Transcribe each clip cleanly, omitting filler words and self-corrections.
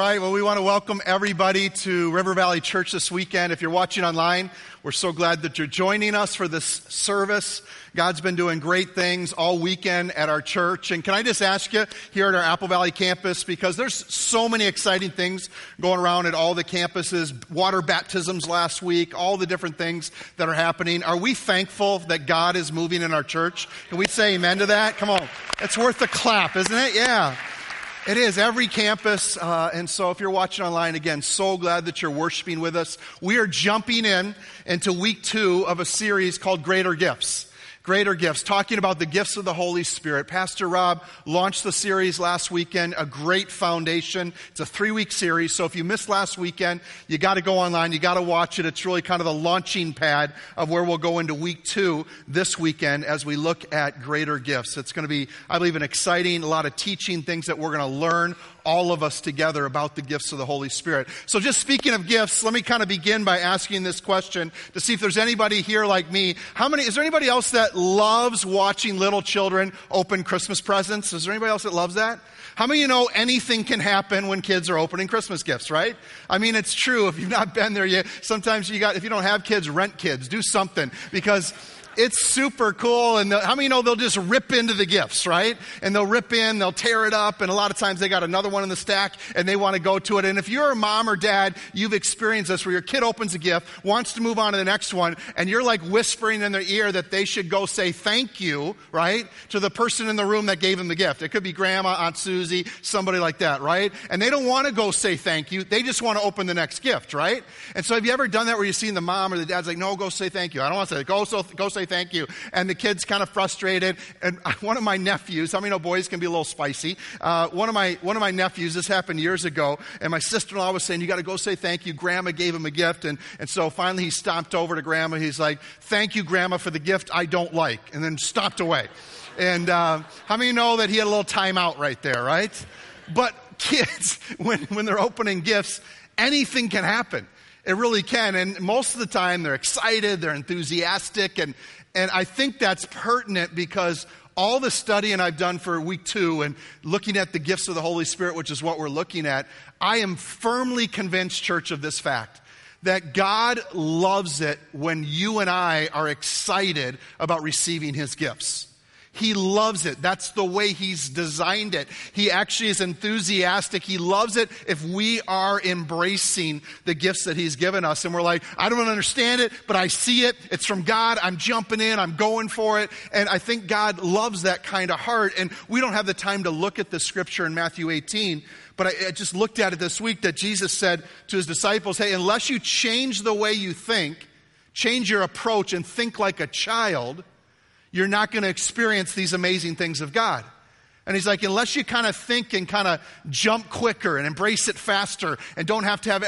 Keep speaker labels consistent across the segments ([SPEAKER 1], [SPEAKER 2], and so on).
[SPEAKER 1] right, well, we want to welcome everybody to River Valley Church this weekend. If you're watching online, we're so glad that you're joining us for this service. God's been doing great things all weekend at our church. And can I just ask you, here at our Apple Valley campus, because there's so many exciting things going around at all the campuses, water baptisms last week, all the different things that are happening. Are we thankful that God is moving in our church? Can we say amen to that? Come on. It's worth a clap, isn't it? Yeah. It is, every campus, and so if you're watching online, again, so glad that you're worshiping with us. We are jumping into week 2 of a series called Greater Gifts. Greater Gifts, talking about the gifts of the Holy Spirit. Pastor Rob launched the series last weekend, a great foundation. It's a 3-week series, so if you missed last weekend, you got to go online, you got to watch it. It's really kind of the launching pad of where we'll go into week 2 this weekend as we look at Greater Gifts. It's going to be, I believe, an exciting, a lot of teaching, things that we're going to learn, all of us together, about the gifts of the Holy Spirit. So just speaking of gifts, let me kind of begin by asking this question to see if there's anybody here like me. Is there anybody else that loves watching little children open Christmas presents? Is there anybody else that loves that? How many of you know anything can happen when kids are opening Christmas gifts, right? I mean, it's true. If you've not been there yet, sometimes if you don't have kids, rent kids. Do something, because it's super cool. And how many know they'll just rip into the gifts, right? And they'll rip in, they'll tear it up, and a lot of times they got another one in the stack and they want to go to it. And if you're a mom or dad, you've experienced this where your kid opens a gift, wants to move on to the next one, and you're like whispering in their ear that they should go say thank you, right, to the person in the room that gave them the gift. It could be grandma, Aunt Susie, somebody like that, right? And they don't want to go say thank you. They just want to open the next gift, right? And so have you ever done that where you've seen the mom or the dad's like, no, go say thank you. I don't want to say that. Go say thank you. And the kid's kind of frustrated. And one of my nephews, how many know boys can be a little spicy? One of my nephews, this happened years ago, and my sister-in-law was saying, you got to go say thank you. Grandma gave him a gift. And so finally he stomped over to Grandma. He's like, thank you, Grandma, for the gift I don't like. And then stomped away. And how many know that he had a little timeout right there, right? But kids, when they're opening gifts, anything can happen. It really can. And most of the time they're excited, they're enthusiastic, and I think that's pertinent because all the studying I've done for week 2 and looking at the gifts of the Holy Spirit, which is what we're looking at, I am firmly convinced, church, of this fact, that God loves it when you and I are excited about receiving His gifts. He loves it. That's the way He's designed it. He actually is enthusiastic. He loves it if we are embracing the gifts that He's given us. And we're like, I don't understand it, but I see it. It's from God. I'm jumping in. I'm going for it. And I think God loves that kind of heart. And we don't have the time to look at the scripture in Matthew 18, but I just looked at it this week that Jesus said to His disciples, hey, unless you change the way you think, change your approach and think like a child, you're not going to experience these amazing things of God. And He's like, unless you kind of think and kind of jump quicker and embrace it faster and don't have to have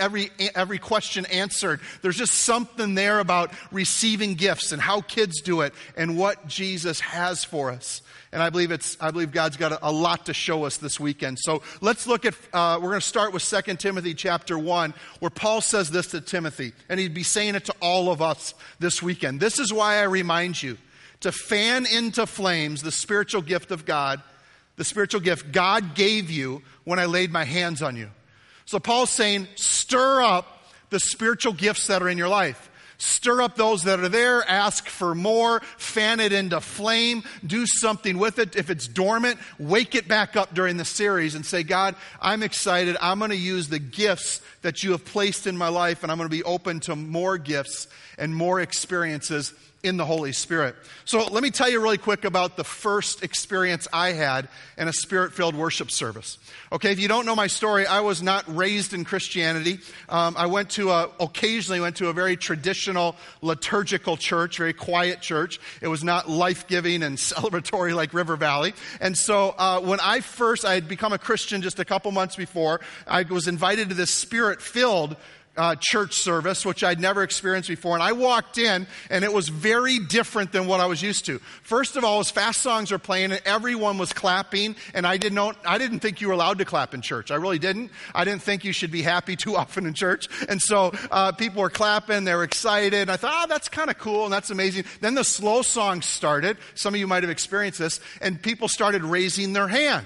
[SPEAKER 1] every question answered, there's just something there about receiving gifts and how kids do it and what Jesus has for us. And I believe God's got a lot to show us this weekend. So let's look at, we're going to start with 2 Timothy chapter 1, where Paul says this to Timothy, and he'd be saying it to all of us this weekend. This is why I remind you to fan into flames the spiritual gift of God, the spiritual gift God gave you when I laid my hands on you. So Paul's saying, stir up the spiritual gifts that are in your life. Stir up those that are there, ask for more, fan it into flame, do something with it. If it's dormant, wake it back up during the series and say, God, I'm excited. I'm going to use the gifts that you have placed in my life, and I'm going to be open to more gifts and more experiences in the Holy Spirit. So let me tell you really quick about the first experience I had in a Spirit-filled worship service. Okay, if you don't know my story, I was not raised in Christianity. I occasionally went to a very traditional liturgical church, very quiet church. It was not life-giving and celebratory like River Valley. And so when I had become a Christian just a couple months before, I was invited to this Spirit-filled church service, which I'd never experienced before. And I walked in, and it was very different than what I was used to. First of all, as fast songs were playing, and everyone was clapping, and I didn't think you were allowed to clap in church. I really didn't. I didn't think you should be happy too often in church. And so people were clapping, they were excited. I thought, that's kind of cool, and that's amazing. Then the slow songs started. Some of you might have experienced this, and people started raising their hand.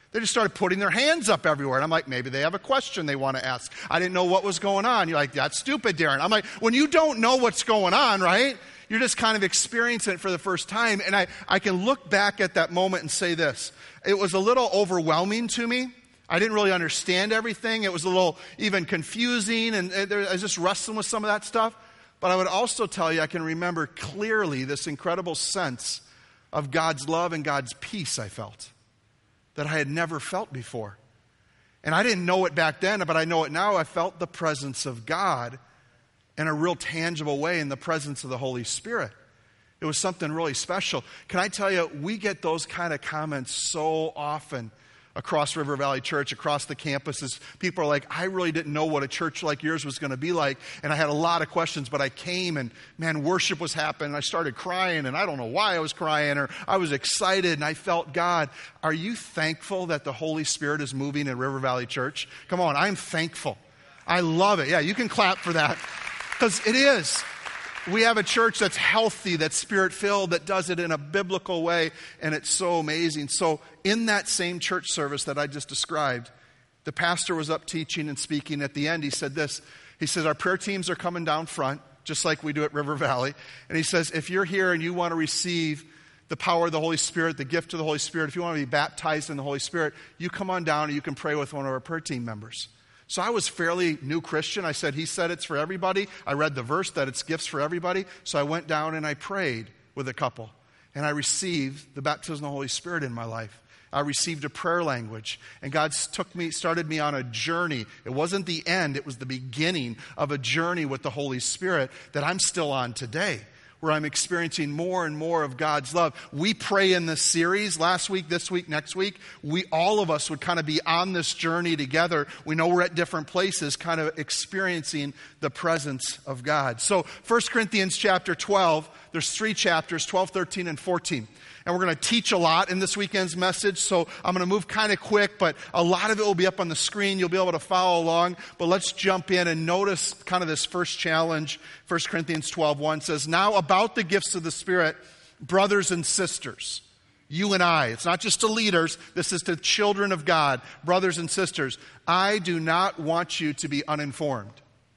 [SPEAKER 1] They just started putting their hands up everywhere. And I'm like, maybe they have a question they want to ask. I didn't know what was going on. You're like, that's stupid, Darren. I'm like, when you don't know what's going on, right? You're just kind of experiencing it for the first time. And I can look back at that moment and say this. It was a little overwhelming to me. I didn't really understand everything. It was a little even confusing. And I was just wrestling with some of that stuff. But I would also tell you, I can remember clearly this incredible sense of God's love and God's peace I felt that I had never felt before. And I didn't know it back then, but I know it now. I felt the presence of God in a real tangible way, in the presence of the Holy Spirit. It was something really special. Can I tell you, we get those kind of comments so often across River Valley Church, across the campuses. People are like, I really didn't know what a church like yours was going to be like, and I had a lot of questions, but I came and, man, worship was happening. I started crying, and I don't know why I was crying, or I was excited, and I felt God. Are you thankful that the Holy Spirit is moving in River Valley Church? Come on, I'm thankful. I love it. Yeah, you can clap for that, because it is. We have a church that's healthy, that's Spirit-filled, that does it in a biblical way, and it's so amazing. So in that same church service that I just described, the pastor was up teaching and speaking. At the end, he said this. He says, our prayer teams are coming down front, just like we do at River Valley. And he says, if you're here and you want to receive the power of the Holy Spirit, the gift of the Holy Spirit, if you want to be baptized in the Holy Spirit, you come on down and you can pray with one of our prayer team members. So I was fairly new Christian. I said, he said it's for everybody. I read the verse that it's gifts for everybody. So I went down and I prayed with a couple. And I received the baptism of the Holy Spirit in my life. I received a prayer language. And God started me on a journey. It wasn't the end. It was the beginning of a journey with the Holy Spirit that I'm still on today, where I'm experiencing more and more of God's love. We pray in this series last week, this week, next week. All of us would kind of be on this journey together. We know we're at different places, kind of experiencing the presence of God. So 1 Corinthians chapter 12, there's 3 chapters, 12, 13, and 14. And we're going to teach a lot in this weekend's message, so I'm going to move kind of quick, but a lot of it will be up on the screen. You'll be able to follow along. But let's jump in and notice kind of this first challenge. 1 Corinthians 12:1 says, now about the gifts of the Spirit, brothers and sisters, you and I. It's not just to leaders. This is to children of God, brothers and sisters. I do not want you to be uninformed.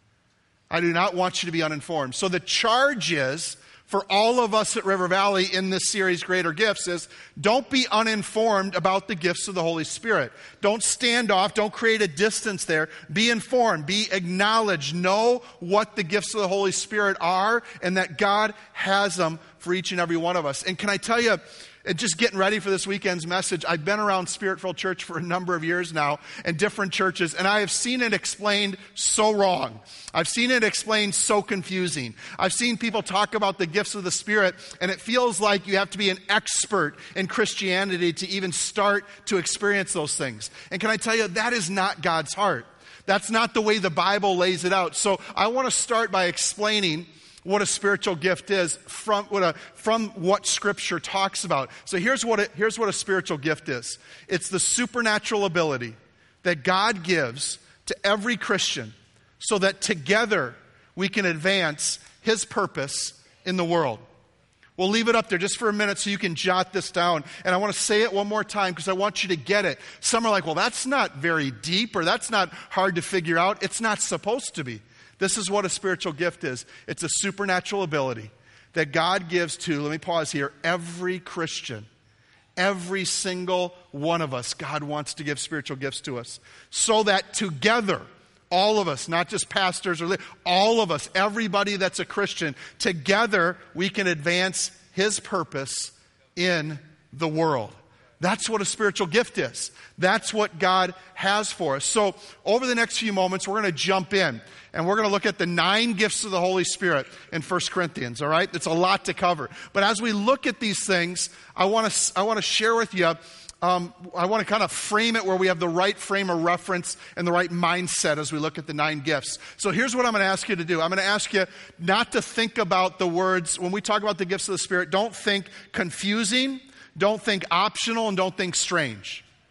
[SPEAKER 1] I do not want you to be uninformed. So the charge is, for all of us at River Valley in this series, Greater Gifts, is don't be uninformed about the gifts of the Holy Spirit. Don't stand off. Don't create a distance there. Be informed. Be acknowledged. Know what the gifts of the Holy Spirit are and that God has them for each and every one of us. And can I tell you, just getting ready for this weekend's message, I've been around Spirit-filled Church for a number of years now and different churches, and I have seen it explained so wrong. I've seen it explained so confusing. I've seen people talk about the gifts of the Spirit, and it feels like you have to be an expert in Christianity to even start to experience those things. And can I tell you, that is not God's heart. That's not the way the Bible lays it out. So I want to start by explaining what a spiritual gift is from what Scripture talks about. So here's what a spiritual gift is. It's the supernatural ability that God gives to every Christian so that together we can advance His purpose in the world. We'll leave it up there just for a minute so you can jot this down. And I want to say it one more time because I want you to get it. Some are like, well, that's not very deep, or that's not hard to figure out. It's not supposed to be. This is what a spiritual gift is. It's a supernatural ability that God gives to, let me pause here, every Christian. Every single one of us, God wants to give spiritual gifts to us. So that together, all of us, not just pastors, all of us, everybody that's a Christian, together we can advance His purpose in the world. That's what a spiritual gift is. That's what God has for us. So over the next few moments, we're going to jump in. And we're going to look at the 9 gifts of the Holy Spirit in 1 Corinthians, all right? It's a lot to cover. But as we look at these things, I want to share with you, I want to kind of frame it where we have the right frame of reference and the right mindset as we look at the 9 gifts. So here's what I'm going to ask you to do. I'm going to ask you not to think about the words, when we talk about the gifts of the Spirit, don't think confusing, don't think optional, and don't think strange.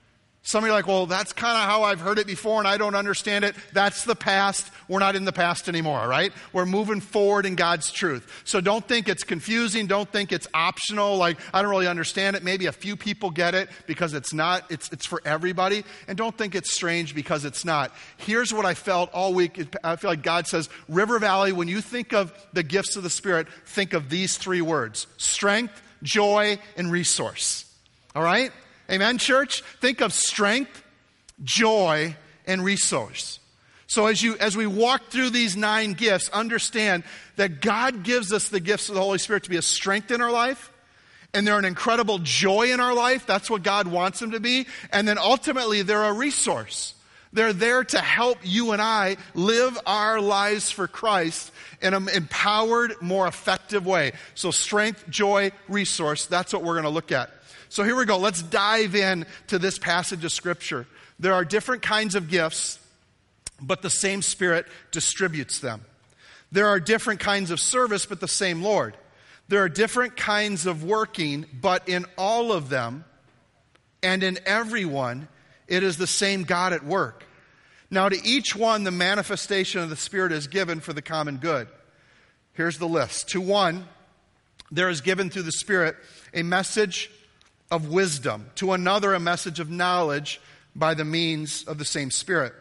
[SPEAKER 1] Some of you are like, well, that's kind of how I've heard it before and I don't understand it. That's the past. We're not in the past anymore, right? We're moving forward in God's truth. So don't think it's confusing. Don't think it's optional. Like, I don't really understand it. Maybe a few people get it because it's not. It's for everybody. And don't think it's strange because it's not. Here's what I felt all week. I feel like God says, River Valley, when you think of the gifts of the Spirit, think of these three words: strength, joy, and resource. All right? Amen, church? Think of strength, joy, and resource. So as we walk through these 9 gifts, understand that God gives us the gifts of the Holy Spirit to be a strength in our life, and they're an incredible joy in our life. That's what God wants them to be. And then ultimately, they're a resource. They're there to help you and I live our lives for Christ in an empowered, more effective way. So strength, joy, resource, that's what we're going to look at. So here we go. Let's dive in to this passage of Scripture. There are different kinds of gifts, but the same Spirit distributes them. There are different kinds of service, but the same Lord. There are different kinds of working, but in all of them and in everyone, it is the same God at work. Now, to each one, the manifestation of the Spirit is given for the common good. Here's the list. To one, there is given through the Spirit a message of wisdom. To another, a message of knowledge by the means of the same Spirit.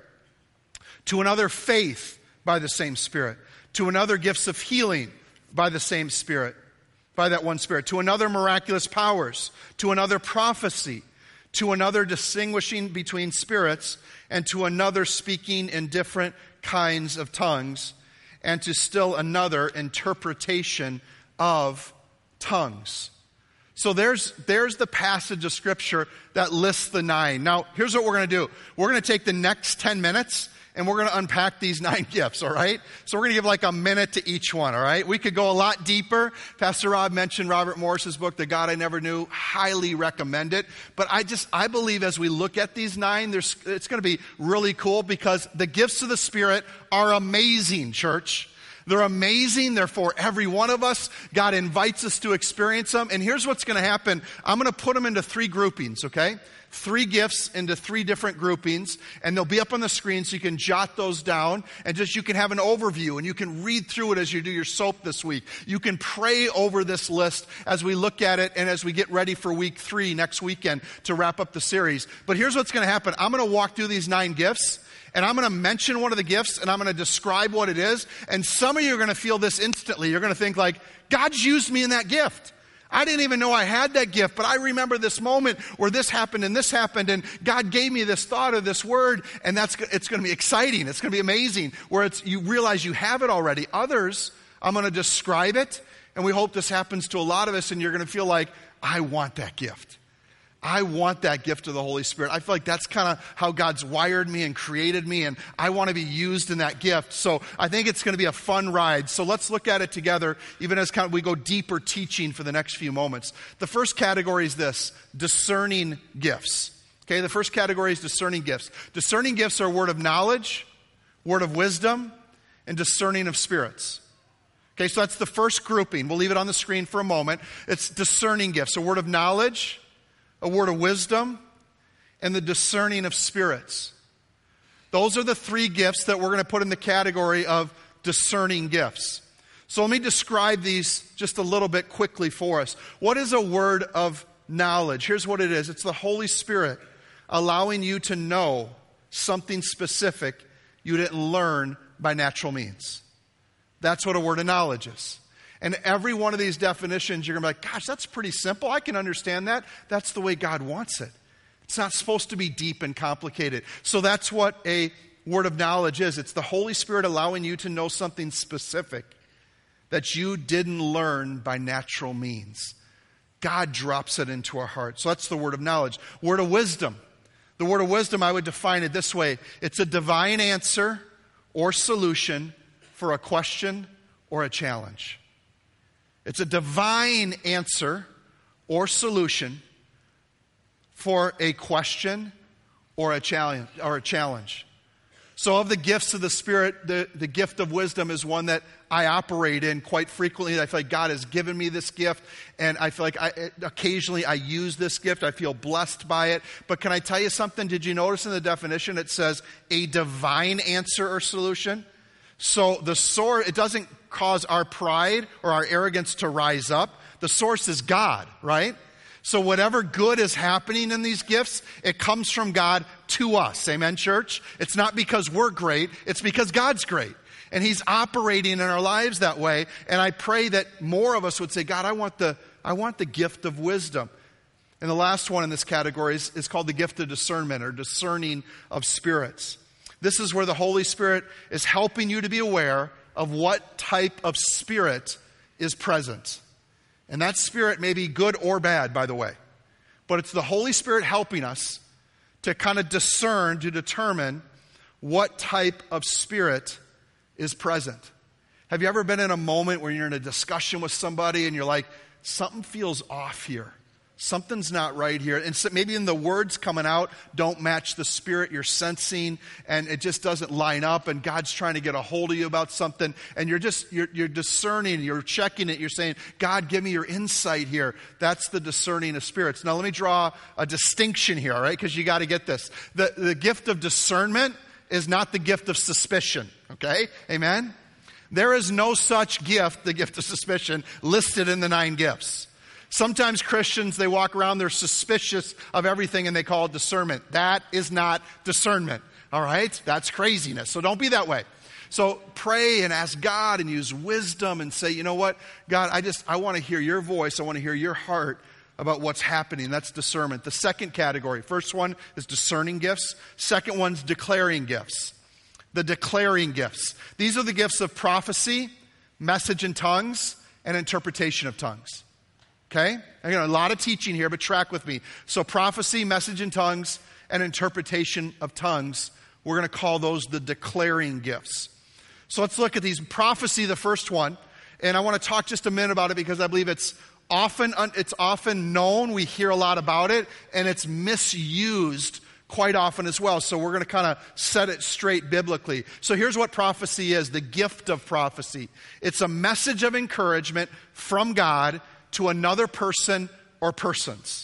[SPEAKER 1] To another, faith by the same Spirit. To another, gifts of healing by the same Spirit, by that one Spirit. To another, miraculous powers. To another, prophecy. To another, distinguishing between spirits. And to another, speaking in different kinds of tongues. And to still another, interpretation of tongues. So there's the passage of Scripture that lists the 9. Now, here's what we're going to do. We're going to take the next 10 minutes, and we're going to unpack these 9 gifts, all right? So we're going to give like a minute to each one, all right? We could go a lot deeper. Pastor Rob mentioned Robert Morris's book, The God I Never Knew. Highly recommend it. But I believe as we look at these 9, it's going to be really cool because the gifts of the Spirit are amazing, church. They're amazing. They're for every one of us. God invites us to experience them. And here's what's going to happen. I'm going to put them into 3 groupings, okay? 3 gifts into 3 different groupings. And they'll be up on the screen so you can jot those down. And just you can have an overview and you can read through it as you do your SOAP this week. You can pray over this list as we look at it and as we get ready for week 3 next weekend to wrap up the series. But here's what's going to happen. I'm going to walk through these 9 gifts. And I'm going to mention one of the gifts, and I'm going to describe what it is. And some of you are going to feel this instantly. You're going to think like, God's used me in that gift. I didn't even know I had that gift, but I remember this moment where this happened, and God gave me this thought or this word, and it's going to be exciting. It's going to be amazing, where you realize you have it already. Others, I'm going to describe it, and we hope this happens to a lot of us, and you're going to feel like, I want that gift. I want that gift of the Holy Spirit. I feel like that's kind of how God's wired me and created me, and I want to be used in that gift. So I think it's going to be a fun ride. So let's look at it together, even as we go deeper teaching for the next few moments. The first category is this: discerning gifts. Okay, the first category is discerning gifts. Discerning gifts are word of knowledge, word of wisdom, and discerning of spirits. Okay, so that's the first grouping. We'll leave it on the screen for a moment. It's discerning gifts, a word of knowledge, a word of wisdom, and the discerning of spirits. Those are the 3 gifts that we're going to put in the category of discerning gifts. So let me describe these just a little bit quickly for us. What is a word of knowledge? Here's what it is. It's the Holy Spirit allowing you to know something specific you didn't learn by natural means. That's what a word of knowledge is. And every one of these definitions, you're going to be like, gosh, that's pretty simple. I can understand that. That's the way God wants it. It's not supposed to be deep and complicated. So that's what a word of knowledge is. It's the Holy Spirit allowing you to know something specific that you didn't learn by natural means. God drops it into our hearts. So that's the word of knowledge. Word of wisdom. The word of wisdom, I would define it this way. It's a divine answer or solution for a question or a challenge. It's a divine answer or solution for a question or a challenge. So of the gifts of the Spirit, the gift of wisdom is one that I operate in quite frequently. I feel like God has given me this gift, and I feel like occasionally I use this gift. I feel blessed by it. But can I tell you something? Did you notice in the definition it says a divine answer or solution? So the source, it doesn't cause our pride or our arrogance to rise up. The source is God, right? So whatever good is happening in these gifts, it comes from God to us. Amen, church? It's not because we're great. It's because God's great. And He's operating in our lives that way. And I pray that more of us would say, God, I want the gift of wisdom. And the last one in this category is called the gift of discernment, or discerning of spirits. This is where the Holy Spirit is helping you to be aware of what type of spirit is present. And that spirit may be good or bad, by the way. But it's the Holy Spirit helping us to kind of discern, to determine what type of spirit is present. Have you ever been in a moment where you're in a discussion with somebody and you're like, something feels off here. Something's not right here. And so maybe in the words coming out don't match the spirit you're sensing, and it just doesn't line up, and God's trying to get a hold of you about something, and you're discerning, you're checking it, you're saying, God, give me your insight here. That's the discerning of spirits. Now let me draw a distinction here, all right, because you got to get this. The gift of discernment is not the gift of suspicion, okay? Amen? There is no such gift, the gift of suspicion, listed in the 9 gifts. Sometimes Christians, they walk around, they're suspicious of everything and they call it discernment. That is not discernment, all right? That's craziness. So don't be that way. So pray and ask God and use wisdom and say, you know what, God, I want to hear your voice. I want to hear your heart about what's happening. That's discernment. The second category, first one is discerning gifts. Second one's declaring gifts. The declaring gifts. These are the gifts of prophecy, message in tongues, and interpretation of tongues. Okay? Again, a lot of teaching here, but track with me. So prophecy, message in tongues, and interpretation of tongues, we're going to call those the declaring gifts. So let's look at these. Prophecy, the first one, and I want to talk just a minute about it because I believe it's often known. We hear a lot about it, and it's misused quite often as well. So we're going to kind of set it straight biblically. So here's what prophecy is, the gift of prophecy. It's a message of encouragement from God to another person or persons.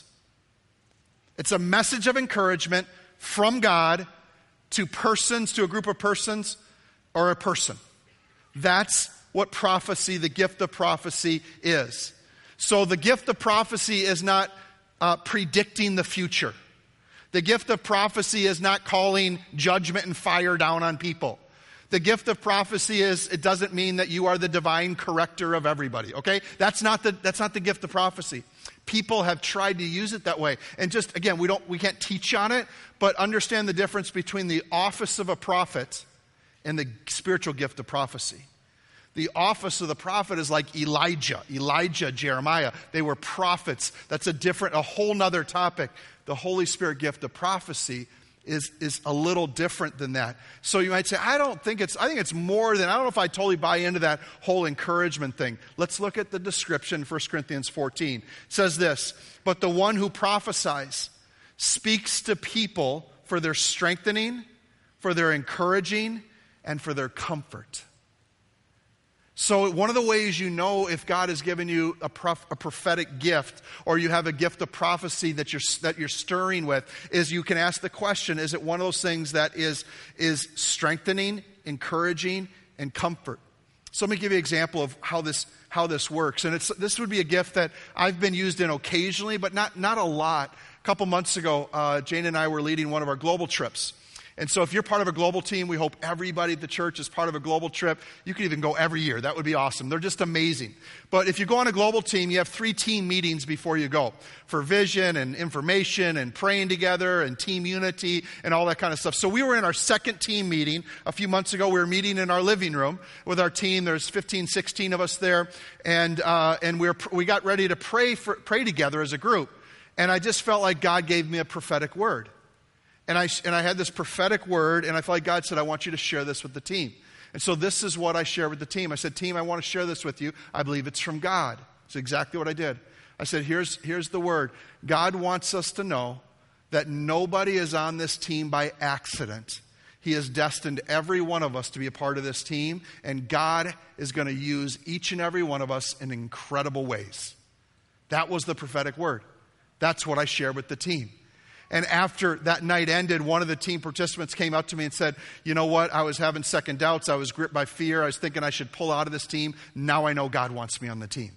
[SPEAKER 1] It's a message of encouragement from God to persons, to a group of persons or a person. That's what prophecy, the gift of prophecy is. So the gift of prophecy is not predicting the future. The gift of prophecy is not calling judgment and fire down on people. The gift of prophecy it doesn't mean that you are the divine corrector of everybody, okay? That's not the gift of prophecy. People have tried to use it that way. And just, again, we can't teach on it, but understand the difference between the office of a prophet and the spiritual gift of prophecy. The office of the prophet is like Elijah, Jeremiah. They were prophets. That's a whole nother topic. The Holy Spirit gift of prophecy is a little different than that. So you might say, I think it's more than, I don't know if I totally buy into that whole encouragement thing. Let's look at the description, 1 Corinthians 14. It says this, but the one who prophesies speaks to people for their strengthening, for their encouraging, and for their comfort. So one of the ways you know if God has given you a prophetic gift, or you have a gift of prophecy that you're stirring with, is you can ask the question, is it one of those things that is strengthening, encouraging, and comfort? So let me give you an example of how this works. And this would be a gift that I've been used in occasionally, but not a lot. A couple months ago, Jane and I were leading one of our global trips. And so if you're part of a global team, we hope everybody at the church is part of a global trip. You could even go every year. That would be awesome. They're just amazing. But if you go on a global team, you have 3 team meetings before you go for vision and information and praying together and team unity and all that kind of stuff. So we were in our second team meeting a few months ago. We were meeting in our living room with our team. There's 15, 16 of us there. And we got ready to pray together as a group. And I just felt like God gave me a prophetic word. And I had this prophetic word, and I felt like God said, I want you to share this with the team. And so this is what I shared with the team. I said, team, I want to share this with you. I believe it's from God. It's exactly what I did. I said, here's the word. God wants us to know that nobody is on this team by accident. He has destined every one of us to be a part of this team, and God is going to use each and every one of us in incredible ways. That was the prophetic word. That's what I shared with the team. And after that night ended, one of the team participants came up to me and said, you know what, I was having second doubts. I was gripped by fear. I was thinking I should pull out of this team. Now I know God wants me on the team.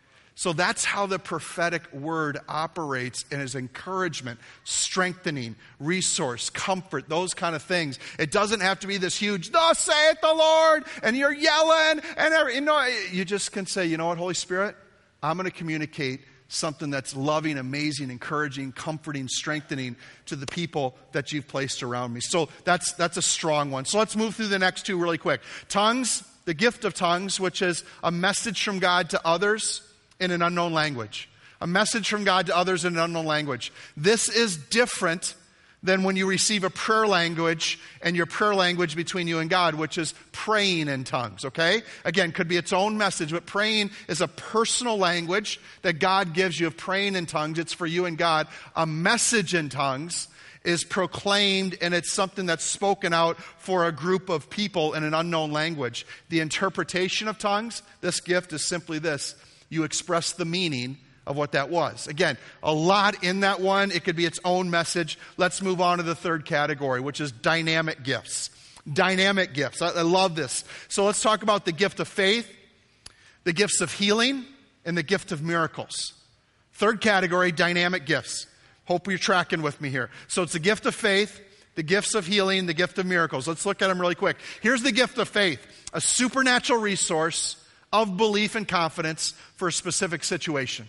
[SPEAKER 1] So that's how the prophetic word operates, and is encouragement, strengthening, resource, comfort, those kind of things. It doesn't have to be this huge, thus saith the Lord, and you're yelling, and you just can say, you know what, Holy Spirit, I'm going to communicate something that's loving, amazing, encouraging, comforting, strengthening to the people that you've placed around me. So that's a strong one. So let's move through the next two really quick. Tongues, the gift of tongues, which is a message from God to others in an unknown language. A message from God to others in an unknown language. This is different than when you receive a prayer language, and your prayer language between you and God, which is praying in tongues, okay? Again, could be its own message, but praying is a personal language that God gives you of praying in tongues. It's for you and God. A message in tongues is proclaimed, and it's something that's spoken out for a group of people in an unknown language. The interpretation of tongues, this gift is simply this. You express the meaning of what that was. Again, a lot in that one. It could be its own message. Let's move on to the third category, which is dynamic gifts. Dynamic gifts. I love this. So let's talk about the gift of faith, the gifts of healing, and the gift of miracles. Third category, dynamic gifts. Hope you're tracking with me here. So it's the gift of faith, the gifts of healing, the gift of miracles. Let's look at them really quick. Here's the gift of faith, a supernatural resource of belief and confidence for a specific situation.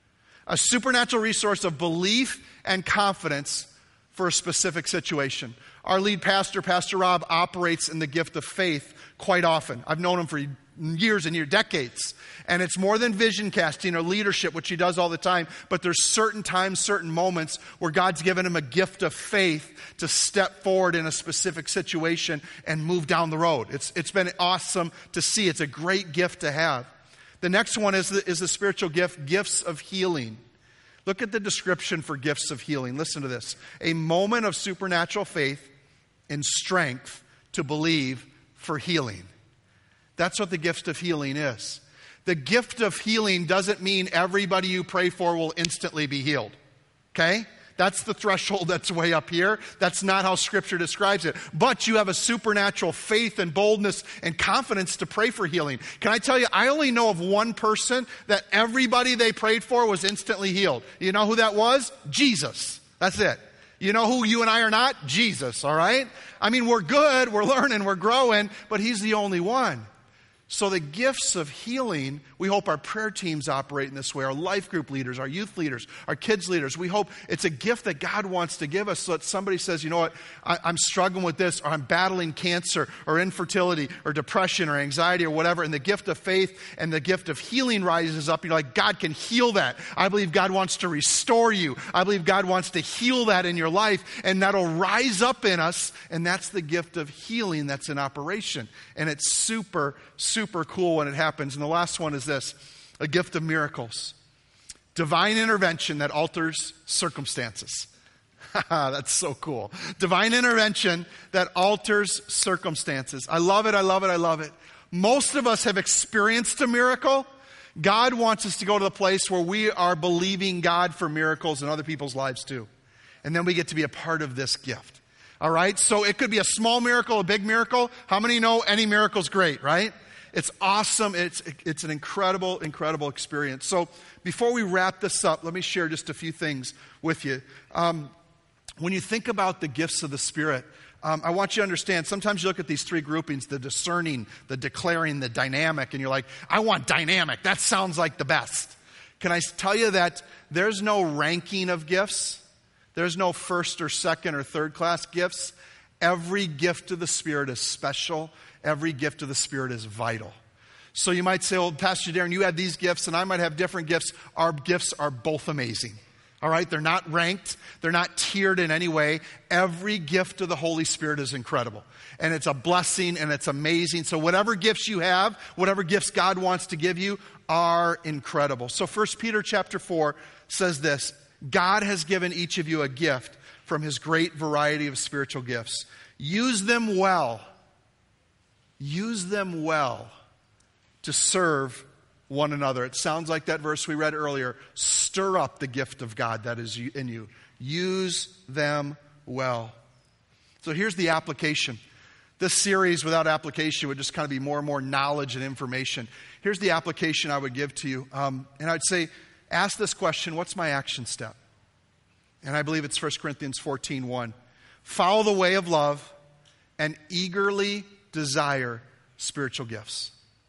[SPEAKER 1] A supernatural resource of belief and confidence for a specific situation. Our lead pastor, Pastor Rob, operates in the gift of faith quite often. I've known him for years and years, decades. And it's more than vision casting or leadership, which he does all the time, but there's certain times, certain moments where God's given him a gift of faith to step forward in a specific situation and move down the road. It's been awesome to see. It's a great gift to have. The next one is the spiritual gift, gifts of healing. Look at the description for gifts of healing. Listen to this. A moment of supernatural faith and strength to believe for healing. That's what the gift of healing is. The gift of healing doesn't mean everybody you pray for will instantly be healed. Okay? That's the threshold that's way up here. That's not how Scripture describes it. But you have a supernatural faith and boldness and confidence to pray for healing. Can I tell you, I only know of one person that everybody they prayed for was instantly healed. You know who that was? Jesus. That's it. You know who you and I are not? Jesus, all right? I mean, we're good, we're learning, we're growing, but He's the only one. So the gifts of healing, we hope our prayer teams operate in this way, our life group leaders, our youth leaders, our kids leaders. We hope it's a gift that God wants to give us so that somebody says, you know what, I'm struggling with this, or I'm battling cancer or infertility or depression or anxiety or whatever, and the gift of faith and the gift of healing rises up. You're like, God can heal that. I believe God wants to restore you. I believe God wants to heal that in your life, and that'll rise up in us, and that's the gift of healing that's in operation. And it's super cool when it happens. And the last one is this, a gift of miracles. Divine intervention that alters circumstances. That's so cool. Divine intervention that alters circumstances. I love it, I love it, I love it. Most of us have experienced a miracle. God wants us to go to the place where we are believing God for miracles in other people's lives too. And then we get to be a part of this gift. All right? So it could be a small miracle, a big miracle. How many know any miracle's great, right? It's awesome. It's an incredible experience. So before we wrap this up, let me share just a few things with you. When you think about the gifts of the Spirit, I want you to understand, sometimes you look at these three groupings, the discerning, the declaring, the dynamic, and you're like, I want dynamic. That sounds like the best. Can I tell you that there's no ranking of gifts? There's no first or second or third class gifts. Every gift of the Spirit is special. Every gift of the Spirit is vital. So you might say, well, Pastor Darren, you have these gifts and I might have different gifts. Our gifts are both amazing. All right? They're not ranked. They're not tiered in any way. Every gift of the Holy Spirit is incredible. And it's a blessing and it's amazing. So whatever gifts you have, whatever gifts God wants to give you are incredible. So 1 Peter chapter 4 says this, God has given each of you a gift from His great variety of spiritual gifts. Use them well. Use them well to serve one another. It sounds like that verse we read earlier. Stir up the gift of God that is in you. Use them well. So here's the application. This series without application would just kind of be more and more knowledge and information. Here's the application I would give to you. And I'd say, ask this question, what's my action step? And I believe it's 1 Corinthians 14:1. Follow the way of love and eagerly desire spiritual gifts.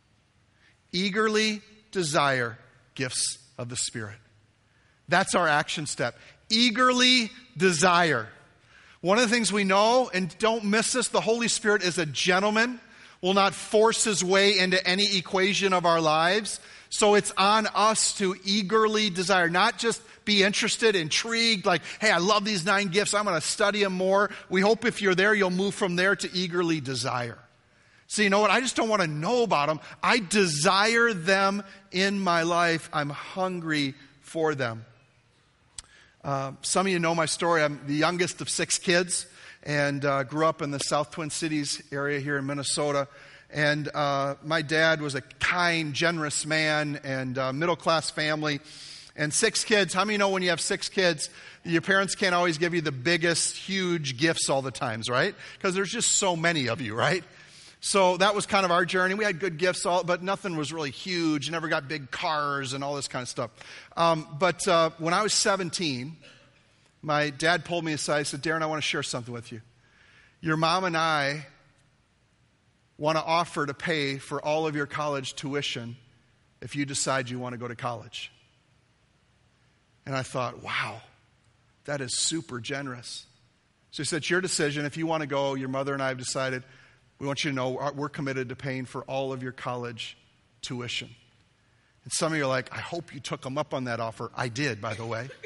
[SPEAKER 1] Eagerly desire gifts of the Spirit. That's our action step. Eagerly desire. One of the things we know, and don't miss this, the Holy Spirit is a gentleman, will not force his way into any equation of our lives. So it's on us to eagerly desire, not just be interested, intrigued, like, hey, I love these 9 gifts, I'm going to study them more. We hope if you're there, you'll move from there to eagerly desire. So you know what? I just don't want to know about them. I desire them in my life. I'm hungry for them. Some of you know my story. I'm the youngest of 6 kids and grew up in the South Twin Cities area here in Minnesota. And my dad was a kind, generous man and middle-class family. And 6 kids. How many know when you have 6 kids, your parents can't always give you the biggest, huge gifts all the times, right? Because there's just so many of you, right? So that was kind of our journey. We had good gifts, but nothing was really huge. Never got big cars and all this kind of stuff. But when I was 17, my dad pulled me aside and said, Darren, I want to share something with you. Your mom and I want to offer to pay for all of your college tuition if you decide you want to go to college. And I thought, wow, that is super generous. So he said, it's your decision. If you want to go, your mother and I have decided, we want you to know we're committed to paying for all of your college tuition. And some of you are like, I hope you took them up on that offer. I did, by the way.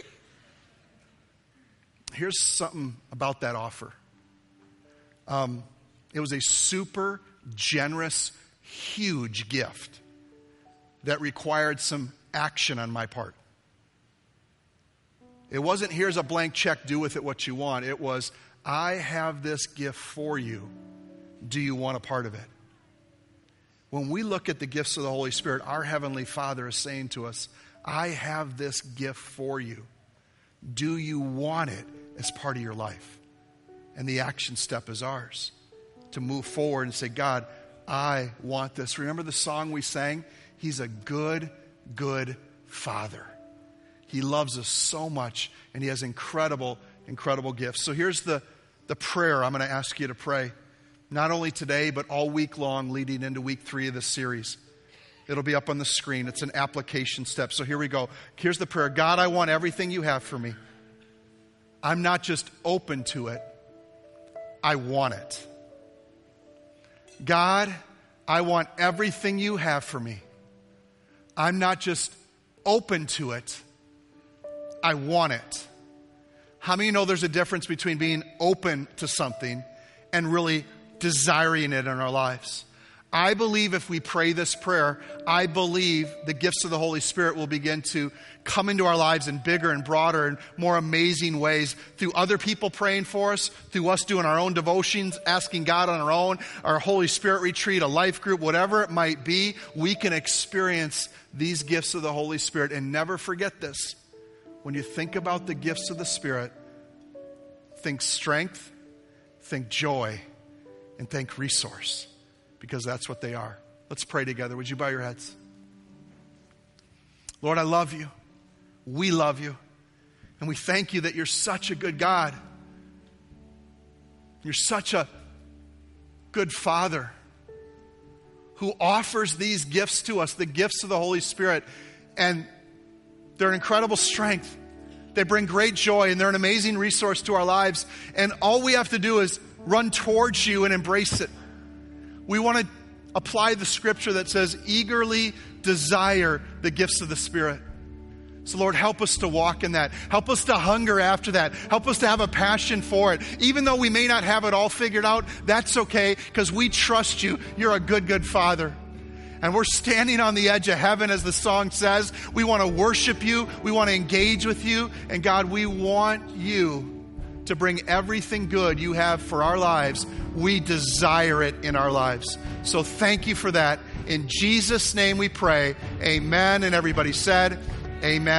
[SPEAKER 1] Here's something about that offer. It was a super generous, huge gift that required some action on my part. It wasn't, here's a blank check, do with it what you want. It was, I have this gift for you. Do you want a part of it? When we look at the gifts of the Holy Spirit, our Heavenly Father is saying to us, I have this gift for you. Do you want it as part of your life? And the action step is ours, to move forward and say, God, I want this. Remember the song we sang? He's a good, good Father. He loves us so much, and He has incredible, incredible gifts. So here's the prayer I'm going to ask you to pray. Not only today, but all week long leading into week 3 of this series. It'll be up on the screen. It's an application step. So here we go. Here's the prayer. God, I want everything you have for me. I'm not just open to it. I want it. God, I want everything you have for me. I'm not just open to it. I want it. How many know there's a difference between being open to something and really desiring it in our lives? I believe if we pray this prayer, I believe the gifts of the Holy Spirit will begin to come into our lives in bigger and broader and more amazing ways through other people praying for us, through us doing our own devotions, asking God on our own, our Holy Spirit retreat, a life group, whatever it might be. We can experience these gifts of the Holy Spirit. And never forget this. When you think about the gifts of the Spirit, think strength, think joy, and think resource, because that's what they are. Let's pray together. Would you bow your heads? Lord, I love you. We love you. And we thank you that you're such a good God. You're such a good Father who offers these gifts to us, the gifts of the Holy Spirit. And they're an incredible strength. They bring great joy, and they're an amazing resource to our lives. And all we have to do is run towards you and embrace it. We want to apply the scripture that says, eagerly desire the gifts of the Spirit. So Lord, help us to walk in that. Help us to hunger after that. Help us to have a passion for it. Even though we may not have it all figured out, that's okay, because we trust you. You're a good, good Father. And we're standing on the edge of heaven, as the song says. We want to worship you. We want to engage with you. And God, we want you to bring everything good you have for our lives. We desire it in our lives. So thank you for that. In Jesus' name we pray. Amen. And everybody said, amen.